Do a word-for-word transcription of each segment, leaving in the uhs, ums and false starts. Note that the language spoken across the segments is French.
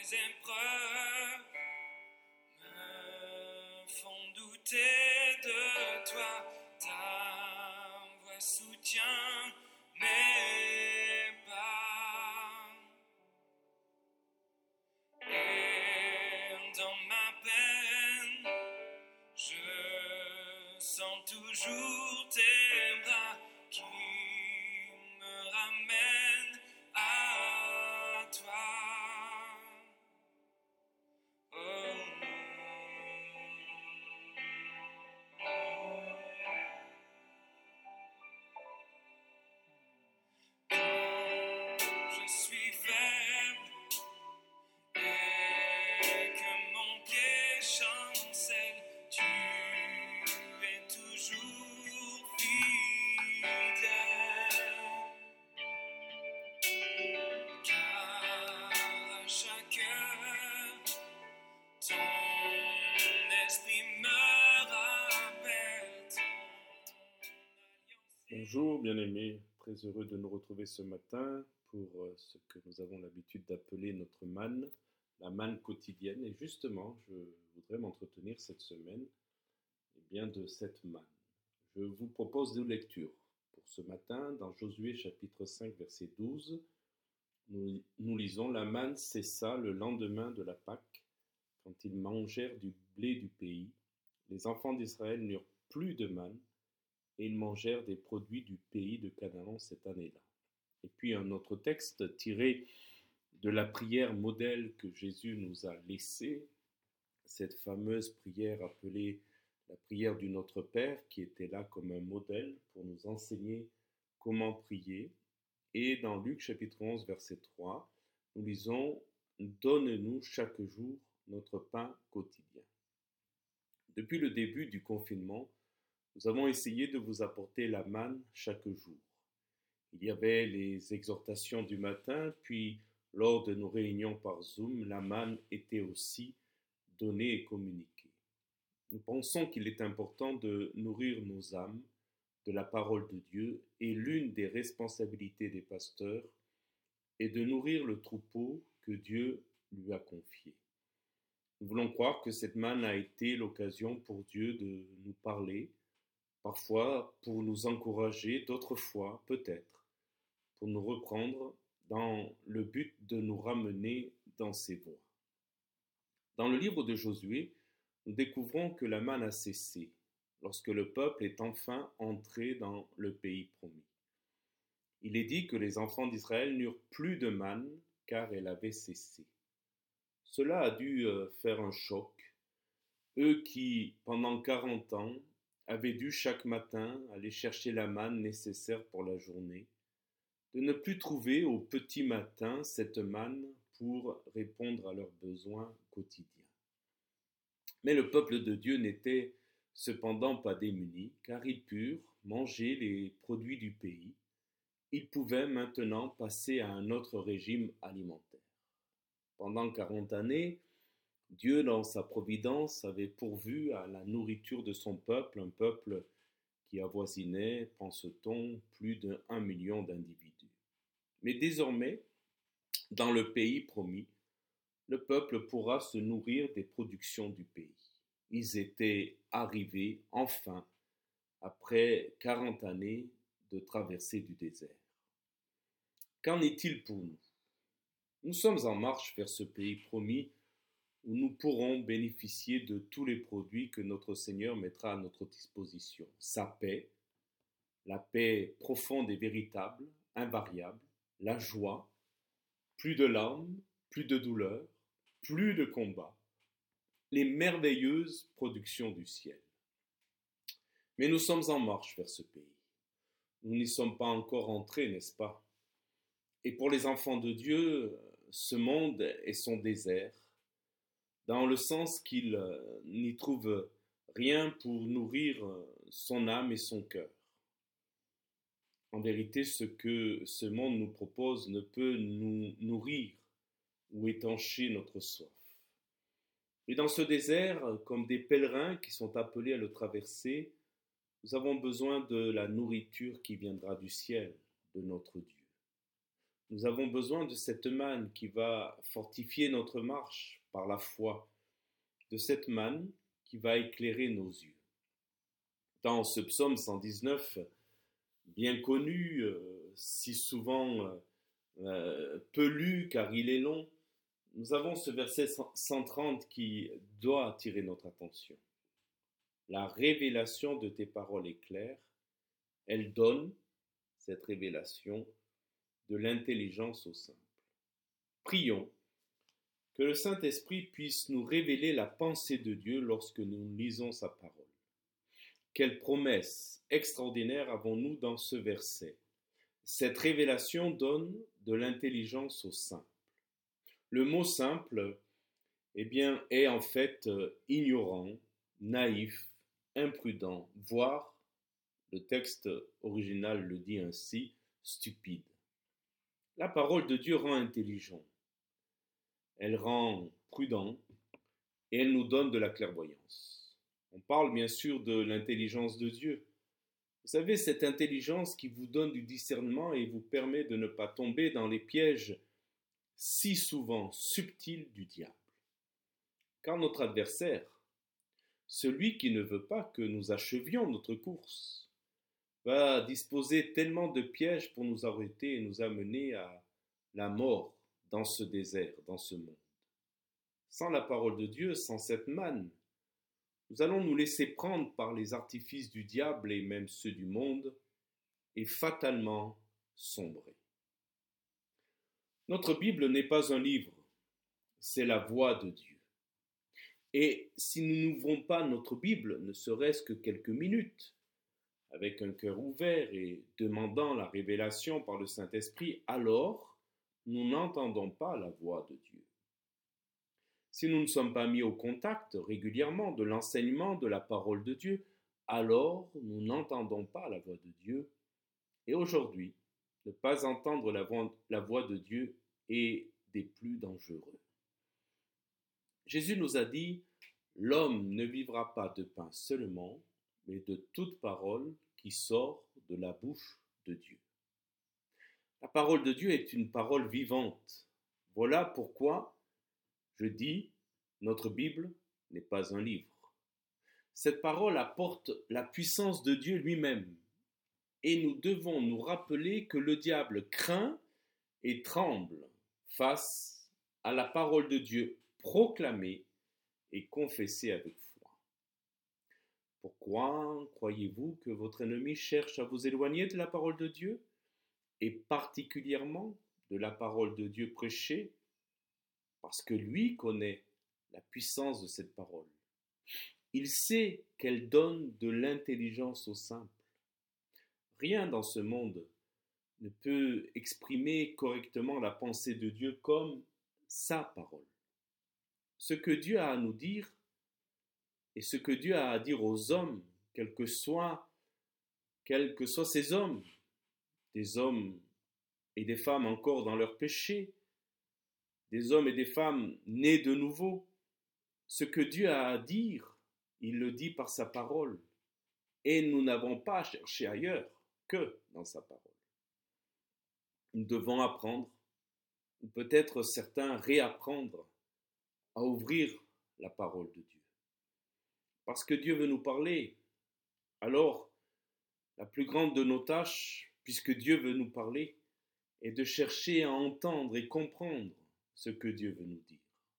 les épreuves me font douter de toi. Ta voix soutient mes pas. Et dans ma peine, je sens toujours tes bras qui me ramènent à toi. Oh. Quand je suis faible et que mon pied chancelle, tu es toujours fidèle. Car à chaque heure, ton esprit me rappelle ton alliance. Bonjour bien-aimés, très heureux de nous retrouver ce matin pour euh, ce que nous avons l'habitude d'appeler notre manne, la manne quotidienne. Et justement, je voudrais m'entretenir cette semaine eh bien, de cette manne. Je vous propose deux lectures pour ce matin. Dans Josué chapitre cinq verset douze, nous, nous lisons « La manne cessa le lendemain de la Pâque, quand ils mangèrent du blé du pays. Les enfants d'Israël n'eurent plus de manne, et ils mangèrent des produits du pays de Canaan cette année-là. » Et puis un autre texte tiré de la prière modèle que Jésus nous a laissée, cette fameuse prière appelée la prière du Notre Père, qui était là comme un modèle pour nous enseigner comment prier. Et dans Luc chapitre onze verset trois, nous lisons « Donne-nous chaque jour notre pain quotidien ». Depuis le début du confinement, nous avons essayé de vous apporter la manne chaque jour. Il y avait les exhortations du matin, puis lors de nos réunions par Zoom, la manne était aussi donnée et communiquée. Nous pensons qu'il est important de nourrir nos âmes de la parole de Dieu, et l'une des responsabilités des pasteurs est de nourrir le troupeau que Dieu lui a confié. Nous voulons croire que cette manne a été l'occasion pour Dieu de nous parler, parfois pour nous encourager, d'autres fois, peut-être, pour nous reprendre dans le but de nous ramener dans ses voies. Dans le livre de Josué, nous découvrons que la manne a cessé lorsque le peuple est enfin entré dans le pays promis. Il est dit que les enfants d'Israël n'eurent plus de manne car elle avait cessé. Cela a dû faire un choc, eux qui, pendant quarante ans, avaient dû chaque matin aller chercher la manne nécessaire pour la journée, de ne plus trouver au petit matin cette manne pour répondre à leurs besoins quotidiens. Mais le peuple de Dieu n'était cependant pas démuni, car ils purent manger les produits du pays. Ils pouvaient maintenant passer à un autre régime alimentaire. Pendant quarante années, Dieu, dans sa providence, avait pourvu à la nourriture de son peuple, un peuple qui avoisinait, pense-t-on, plus d'un million d'individus. Mais désormais, dans le pays promis, le peuple pourra se nourrir des productions du pays. Ils étaient arrivés, enfin, après quarante années de traversée du désert. Qu'en est-il pour nous ? Nous sommes en marche vers ce pays promis où nous pourrons bénéficier de tous les produits que notre Seigneur mettra à notre disposition. Sa paix, la paix profonde et véritable, invariable, la joie, plus de larmes, plus de douleur, plus de combats, les merveilleuses productions du ciel. Mais nous sommes en marche vers ce pays. Nous n'y sommes pas encore entrés, n'est-ce pas ? Et pour les enfants de Dieu, ce monde est son désert, dans le sens qu'il n'y trouve rien pour nourrir son âme et son cœur. En vérité, ce que ce monde nous propose ne peut nous nourrir ou étancher notre soif. Et dans ce désert, comme des pèlerins qui sont appelés à le traverser, nous avons besoin de la nourriture qui viendra du ciel, de notre Dieu. Nous avons besoin de cette manne qui va fortifier notre marche par la foi, de cette manne qui va éclairer nos yeux. Dans ce psaume cent dix-neuf, bien connu, euh, si souvent euh, euh, peu lu car il est long, nous avons ce verset cent trente qui doit attirer notre attention. La révélation de tes paroles est claire, elle donne, cette révélation, de l'intelligence au simple. Prions que le Saint-Esprit puisse nous révéler la pensée de Dieu lorsque nous lisons sa parole. Quelle promesse extraordinaire avons-nous dans ce verset? Cette révélation donne de l'intelligence au simple. Le mot simple, eh bien, est en fait euh, ignorant, naïf, imprudent, voire, le texte original le dit ainsi, stupide. La parole de Dieu rend intelligent, elle rend prudent et elle nous donne de la clairvoyance. On parle bien sûr de l'intelligence de Dieu. Vous savez, cette intelligence qui vous donne du discernement et vous permet de ne pas tomber dans les pièges si souvent subtils du diable. Car notre adversaire, celui qui ne veut pas que nous achevions notre course, va disposer tellement de pièges pour nous arrêter et nous amener à la mort dans ce désert, dans ce monde. Sans la parole de Dieu, sans cette manne, nous allons nous laisser prendre par les artifices du diable et même ceux du monde et fatalement sombrer. Notre Bible n'est pas un livre, c'est la voix de Dieu. Et si nous n'ouvrons pas notre Bible, ne serait-ce que quelques minutes, avec un cœur ouvert et demandant la révélation par le Saint-Esprit, alors nous n'entendons pas la voix de Dieu. Si nous ne sommes pas mis au contact régulièrement de l'enseignement de la parole de Dieu, alors nous n'entendons pas la voix de Dieu. Et aujourd'hui, ne pas entendre la voix, la voix de Dieu est des plus dangereux. Jésus nous a dit, « L'homme ne vivra pas de pain seulement, mais de toute parole qui sort de la bouche de Dieu. » La parole de Dieu est une parole vivante. Voilà pourquoi je dis, notre Bible n'est pas un livre. Cette parole apporte la puissance de Dieu lui-même. Et nous devons nous rappeler que le diable craint et tremble face à la parole de Dieu proclamée et confessée avec foi. Pourquoi croyez-vous que votre ennemi cherche à vous éloigner de la parole de Dieu et particulièrement de la parole de Dieu prêchée? Parce que lui connaît la puissance de cette parole. Il sait qu'elle donne de l'intelligence au simple. Rien dans ce monde ne peut exprimer correctement la pensée de Dieu comme sa parole. Ce que Dieu a à nous dire et ce que Dieu a à dire aux hommes, quels que soient, quels que soient ces hommes, des hommes et des femmes encore dans leur péché, des hommes et des femmes nés de nouveau, ce que Dieu a à dire, il le dit par sa parole. Et nous n'avons pas à chercher ailleurs que dans sa parole. Nous devons apprendre, ou peut-être certains réapprendre, à ouvrir la parole de Dieu. Parce que Dieu veut nous parler. Alors, la plus grande de nos tâches, puisque Dieu veut nous parler, est de chercher à entendre et comprendre ce que Dieu veut nous dire.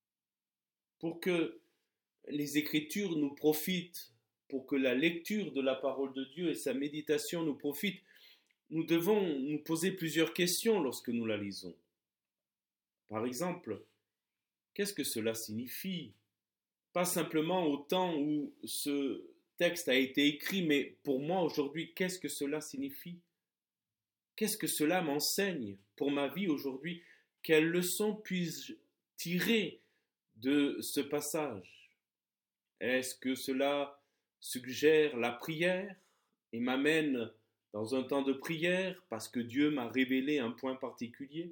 Pour que les Écritures nous profitent, pour que la lecture de la parole de Dieu et sa méditation nous profitent, nous devons nous poser plusieurs questions lorsque nous la lisons. Par exemple, qu'est-ce que cela signifie? Pas simplement au temps où ce texte a été écrit, mais pour moi aujourd'hui, qu'est-ce que cela signifie? Qu'est-ce que cela m'enseigne pour ma vie aujourd'hui? Quelles leçons puis-je tirer de ce passage? Est-ce que cela suggère la prière et m'amène dans un temps de prière parce que Dieu m'a révélé un point particulier?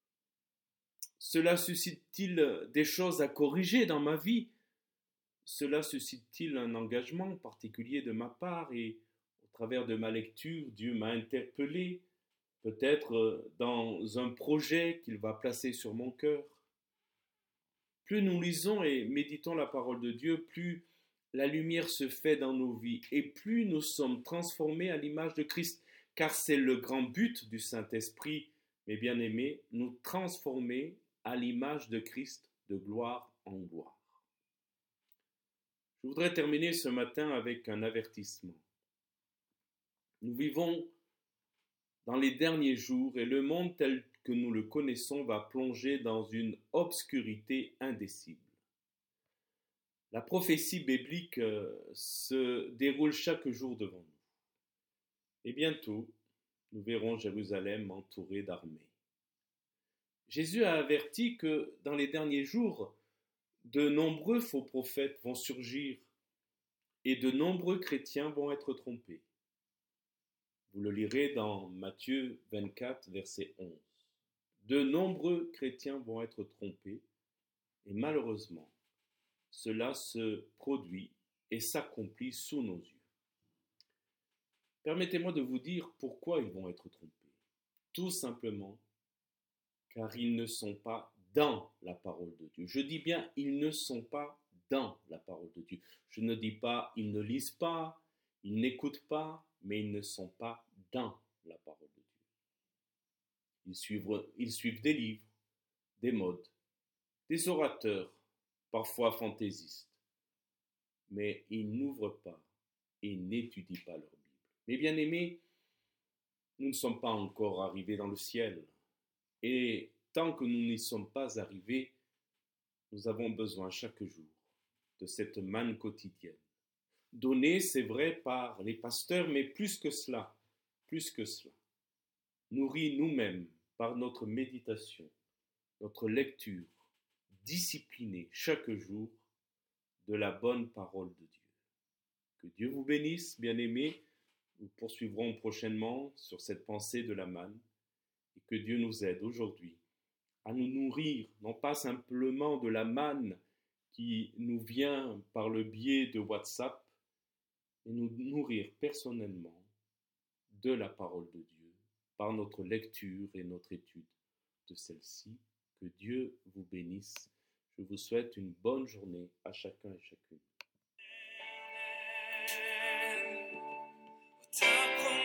Cela suscite-t-il des choses à corriger dans ma vie? Cela suscite-t-il un engagement particulier de ma part et au travers de ma lecture, Dieu m'a interpellé peut-être dans un projet qu'il va placer sur mon cœur. Plus nous lisons et méditons la parole de Dieu, plus la lumière se fait dans nos vies et plus nous sommes transformés à l'image de Christ, car c'est le grand but du Saint-Esprit, mes bien-aimés, nous transformer à l'image de Christ de gloire en gloire. Je voudrais terminer ce matin avec un avertissement. Nous vivons dans les derniers jours et le monde tel que nous le connaissons va plonger dans une obscurité indicible. La prophétie biblique se déroule chaque jour devant nous. Et bientôt, nous verrons Jérusalem entourée d'armées. Jésus a averti que dans les derniers jours, de nombreux faux prophètes vont surgir et de nombreux chrétiens vont être trompés. Vous le lirez dans Matthieu vingt-quatre, verset onze. De nombreux chrétiens vont être trompés et malheureusement, cela se produit et s'accomplit sous nos yeux. Permettez-moi de vous dire pourquoi ils vont être trompés. Tout simplement car ils ne sont pas dans la parole de Dieu. Je dis bien, ils ne sont pas dans la parole de Dieu. Je ne dis pas, ils ne lisent pas, ils n'écoutent pas, mais ils ne sont pas dans la parole de Dieu. Ils suivent, ils suivent des livres, des modes, des orateurs, parfois fantaisistes, mais ils n'ouvrent pas et n'étudient pas leur Bible. Mes bien-aimés, nous ne sommes pas encore arrivés dans le ciel. Et tant que nous n'y sommes pas arrivés, nous avons besoin chaque jour de cette manne quotidienne. Donnée, c'est vrai, par les pasteurs, mais plus que cela, plus que cela. Nourris nous-mêmes par notre méditation, notre lecture, disciplinée chaque jour de la bonne parole de Dieu. Que Dieu vous bénisse, bien-aimés. Nous poursuivrons prochainement sur cette pensée de la manne. Et que Dieu nous aide aujourd'hui à nous nourrir, non pas simplement de la manne qui nous vient par le biais de WhatsApp, mais nous nourrir personnellement de la parole de Dieu, par notre lecture et notre étude de celle-ci. Que Dieu vous bénisse. Je vous souhaite une bonne journée à chacun et chacune. Ta